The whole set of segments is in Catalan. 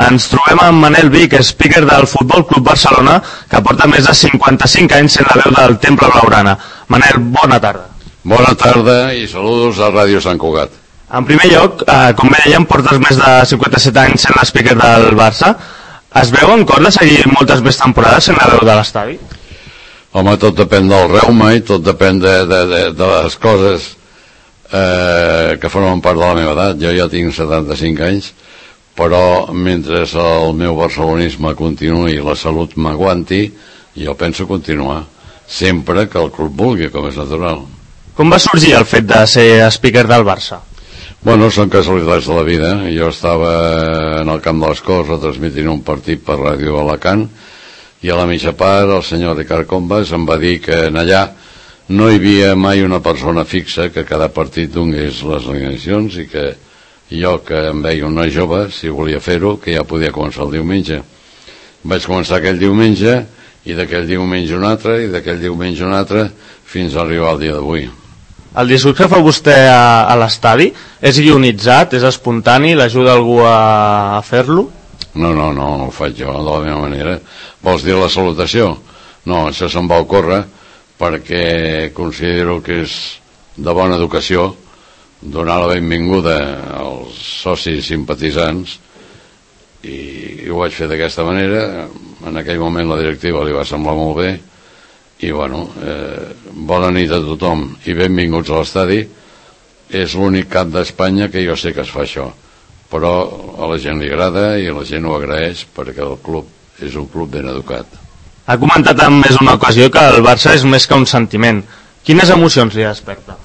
Ens trobem amb Manel Vic, speaker del Futbol Club Barcelona, que porta més de 55 anys sent la veu del Temple Blaugrana. Manel, bona tarda. Bona tarda i saludos a Ràdio Sant Cugat. En primer lloc, com bé dèiem, portes més de 57 anys sent l'speaker del Barça. Es veu en cor de seguir moltes més temporades sent la veu de l'estadi? Home, tot depèn del reuma i tot depèn de les coses que formen part de la meva edat. Jo ja tinc 75 anys, però mentre el meu barcelonisme continuï i la salut m'aguanti, jo penso continuar, sempre que el club vulgui, com és natural. Com va sorgir el fet de ser speaker del Barça? Bueno, són casualitats de la vida. Jo estava en el camp de les Corts retransmitint un partit per Ràdio Alacant i a la mitja part el senyor Ricard Combes em va dir que en allà no hi havia mai una persona fixa que cada partit donés les alineacions i que jo, que em veia un noi jove, si volia fer-ho, que ja podia començar el diumenge. Vaig començar aquell diumenge i d'aquell diumenge un altre i d'aquell diumenge un altre fins a arribar al dia d'avui. El discurs que fa vostè a l'estadi és ionitzat, és espontani, l'ajuda algú a fer-lo? No ho faig jo de la meva manera. Vols dir la salutació? No, això se'm va ocórrer perquè considero que és de bona educació donar la benvinguda als socis simpatitzants i ho vaig fer d'aquesta manera. En aquell moment la directiva li va semblar molt bé i bueno, bona nit a tothom i benvinguts a l'estadi. És l'únic cap d'Espanya que jo sé que es fa això, però a la gent li agrada i la gent ho agraeix perquè el club és un club ben educat. Ha comentat en més una ocasió que el Barça és més que un sentiment. Quines emocions li desperta?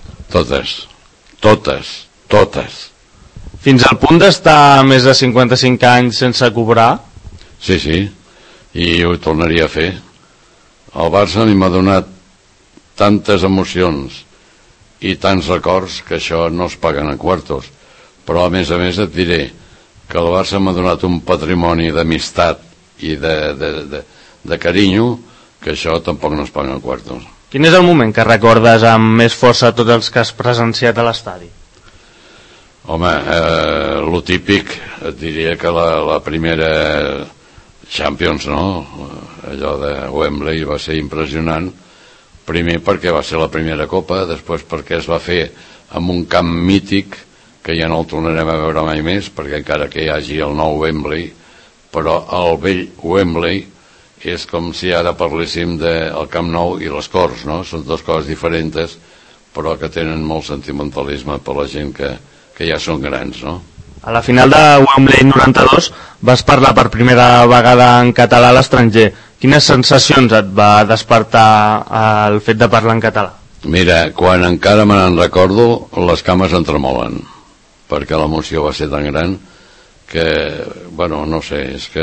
Totes. Fins al punt d'estar més de 55 anys sense cobrar? Sí, i ho tornaria a fer. El Barça a mi m'ha donat tantes emocions i tants records que això no es paguen en quartos. Però a més et diré que el Barça m'ha donat un patrimoni d'amistat i de carinyo que això tampoc no es paga en quartos. Quin és el moment que recordes amb més força tots els que has presenciat a l'estadi? Home, lo típic, et diria que la primera Champions, no? Allò de Wembley va ser impressionant, primer perquè va ser la primera copa, després perquè es va fer en un camp mític que ja no el tornarem a veure mai més, perquè encara que hi hagi el nou Wembley, però el vell Wembley és com si ara parléssim del Camp Nou i les Corts, no? Són dues coses diferents, però que tenen molt sentimentalisme per la gent que ja són grans, no? A la final de Wembley 92 vas parlar per primera vegada en català a l'estranger. Quines sensacions et va despertar el fet de parlar en català? Mira, quan encara me n'en recordo, les cames em tremolen, perquè l'emoció va ser tan gran que, bueno, no sé, és que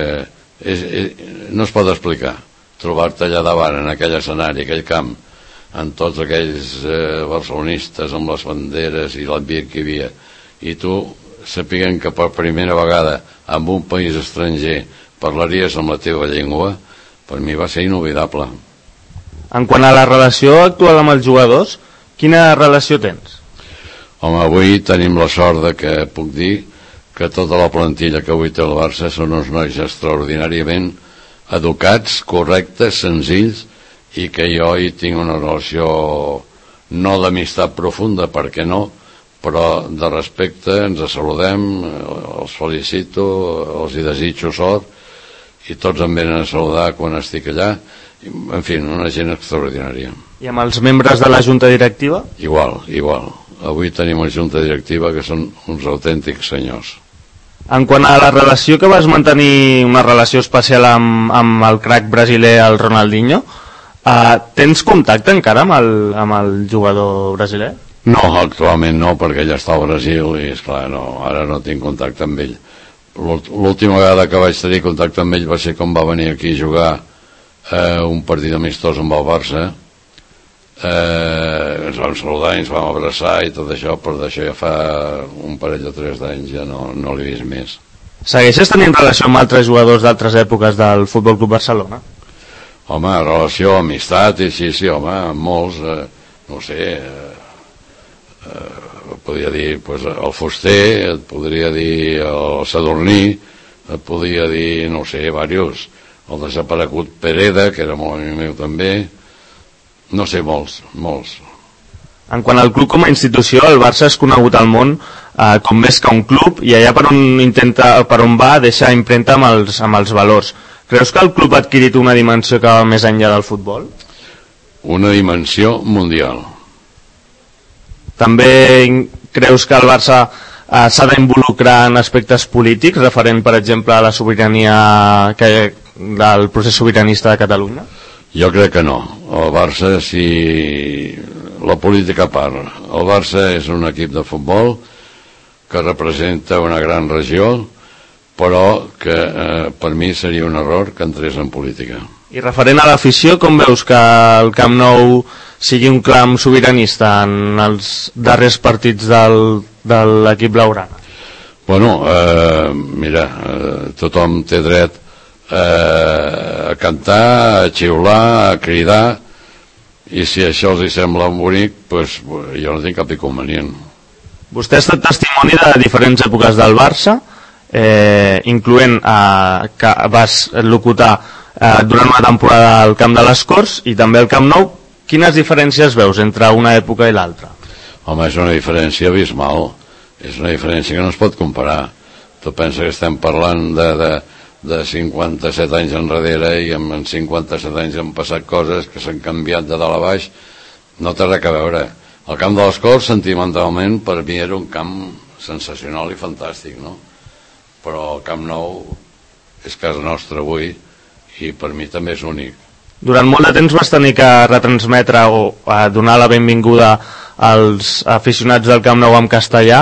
no es pot explicar. Trobar-te allà davant, en aquell escenari, aquell camp, amb tots aquells barcelonistes, amb les banderes i l'ambient que hi havia, i tu sapiguent que per primera vegada en un país estranger parlaries amb la teva llengua, per mi va ser inoblidable. En quant a la relació actual amb els jugadors, quina relació tens? Home, avui tenim la sort de que puc dir que tota la plantilla que avui té el Barça són uns nois extraordinàriament educats, correctes, senzills, i que jo hi tinc una relació no d'amistat profunda, perquè no, però de respecte, ens saludem, els felicito, els hi desitjo sort, i tots em venen a saludar quan estic allà. En fi, una gent extraordinària. I amb els membres de la junta directiva? Igual. Avui tenim una junta directiva que són uns autèntics senyors. En quant a la relació que vas mantenir, una relació especial amb el crac brasiler, el Ronaldinho, tens contacte encara amb el jugador brasiler? No, actualment no, perquè ja està al Brasil i, esclar, no, ara no tinc contacte amb ell. L'última vegada que vaig tenir contacte amb ell va ser quan va venir aquí a jugar un partit amistós amb el Barça. Ens vam saludar i ens vam abraçar i tot això, però d'això ja fa un parell o 3 d'anys ja no l'he vist més. Segueixes tenint relació amb altres jugadors d'altres èpoques del Futbol Club Barcelona? Home, relació, amistat, sí, home, amb molts, no sé, podria dir el Fuster, et podria dir el Sadurní, et podia dir, no sé, diversos. El desaparegut Pereda, que era molt amic meu també, no sé, molts. En quant al club com a institució, el Barça és conegut al món com més que un club, i allà per on va deixar impremta amb els valors. Creus que el club ha adquirit una dimensió que va més enllà del futbol? Una dimensió mundial. També creus que el Barça s'ha d'involucrar en aspectes polítics, referent, per exemple, a la sobirania del procés sobiranista de Catalunya? Jo crec que no. El Barça, si la política a part, el Barça és un equip de futbol que representa una gran regió, però que per mi seria un error que entrés en política. I referent a l'afició, com veus que el Camp Nou sigui un clam sobiranista en els darrers partits de l'equip blaugrana? Bueno, mira, tothom té dret a cantar, a xiular, a cridar, i si això els hi sembla bonic, doncs jo no tinc cap inconvenient. Vostè ha estat testimoni de diferents èpoques del Barça, incloent que vas locutar durant una temporada al Camp de les Corts i també al Camp Nou. Quines diferències veus entre una època i l'altra? Home, és una diferència abismal, és una diferència que no es pot comparar. Tu pensa que estem parlant de 57 anys enrere, i en 57 anys han passat coses que s'han canviat de dalt a baix, no té res a veure. El Camp de les Corts, sentimentalment, per mi era un camp sensacional i fantàstic, no? Però el Camp Nou és casa nostra avui, i per mi també és únic. Durant molt de temps vas tenir que retransmetre o donar la benvinguda als aficionats del Camp Nou en castellà.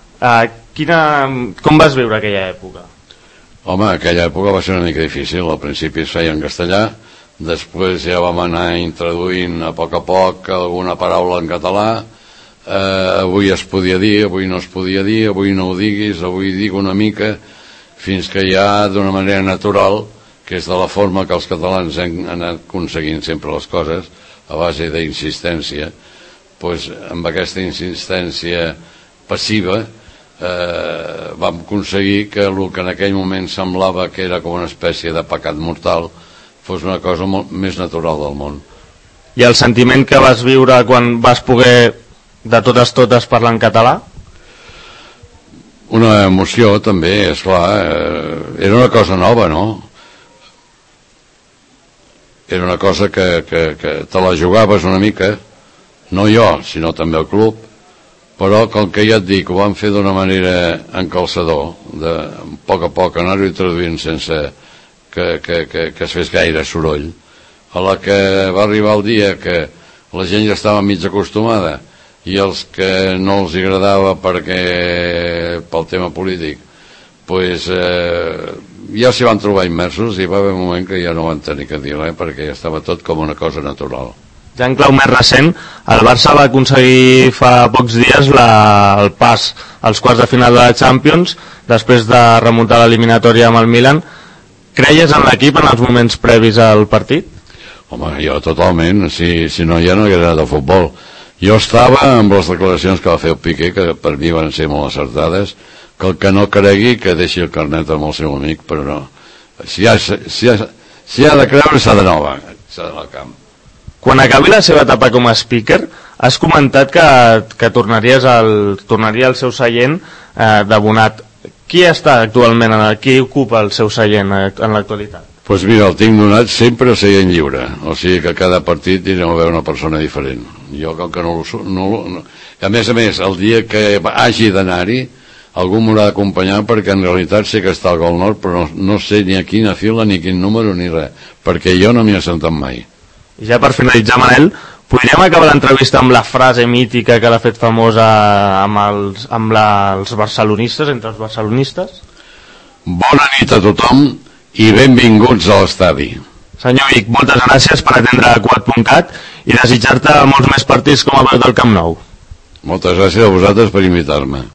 Com vas viure aquella època? Home, aquella època va ser una mica difícil. Al principi es feia en castellà, després ja vam anar introduint a poc alguna paraula en català. Avui es podia dir, avui no es podia dir, avui no ho diguis, avui dic una mica, fins que ja d'una manera natural, que és de la forma que els catalans han anat aconseguint sempre les coses, a base d'insistència, doncs amb aquesta insistència passiva vam aconseguir que el que en aquell moment semblava que era com una espècie de pecat mortal fos una cosa molt més natural del món. I el sentiment que vas viure quan vas poder de totes parlar en català? Una emoció també, esclar, era una cosa nova, no? Era una cosa que te la jugaves una mica, no jo, sinó també el club, però com que ja et dic, ho vam fer d'una manera encalçador, de a poc anar-ho introduint sense que es fes gaire soroll. A la que va arribar el dia que la gent ja estava mig acostumada i els que no els agradava pel tema polític, doncs ja s'hi van trobar immersos, i va haver un moment que ja no van tenir que dir res perquè ja estava tot com una cosa natural. Ja en clau més recent, el Barça va aconseguir fa pocs dies el pas als quarts de final de la Champions després de remuntar l'eliminatòria amb el Milan. Creies en l'equip en els moments previs al partit? Home, jo totalment, si no ja no hi hagués anat a futbol. Jo estava amb les declaracions que va fer el Piqué, que per mi van ser molt acertades, que el que no cregui que deixi el carnet amb el seu amic, però no. Si ha de creure, s'ha d'anar al camp. Quan acabi la seva etapa com a speaker, has comentat que tornaria al seu seient d'abonat. Qui està actualment, qui ocupa el seu seient en l'actualitat? Doncs mira, el tinc donat sempre a seient lliure, o sigui que cada partit anirem a veure una persona diferent. Jo com que no... A més, el dia que hagi d'anar-hi, algú m'haurà d'acompanyar, perquè en realitat sé que està al Gol Nord, però no sé ni a quina fila, ni quin número, ni res, perquè jo no m'hi he sentat mai. I ja per finalitzar, Manel, podríem acabar l'entrevista amb la frase mítica que l'ha fet famosa amb els barcelonistes, entre els barcelonistes? Bona nit a tothom i benvinguts a l'estadi. Senyor Vic, moltes gràcies per atendre Quat.cat i desitjar-te molts més partits com a veu del Camp Nou. Moltes gràcies a vosaltres per invitar-me.